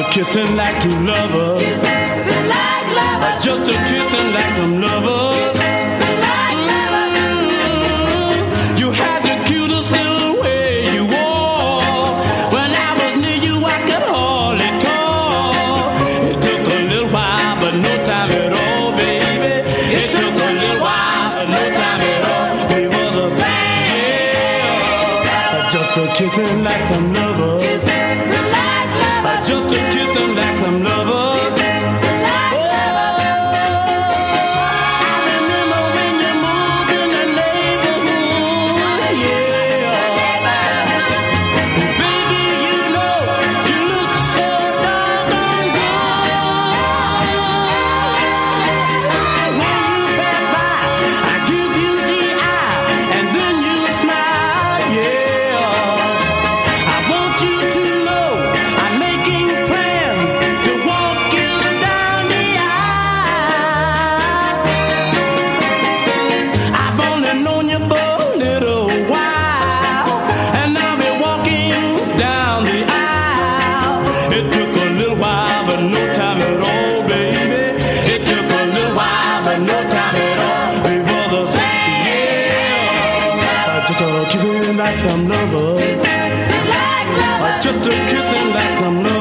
Kissing like two lovers, kissing like lovers, just a kissing like some lovers. kissing like lovers. You had the cutest little way you wore. When I was near you, I could hardly talk. It took a little while, but no time at all, baby. It took a little while, but no time at all. We were the yeah, just a kissing like some lovers. Kissing like lovers, Just a kissing like some lovers. kissing like lovers. I remember when you moved in the neighborhood, yeah. Baby, you know you look so doggone good. When you pass by, I give you the eye, and then you smile, yeah. I want you to know I'm making plans to walk you down the aisle. I've only known you for a little while, and I'll be walking down the aisle. It took a little while, but no time at all, baby. It took a little while, but no time at all. We were the same, yeah. Just a kissing like some lovers. Kissing like lovers, Just a kissing like some lovers.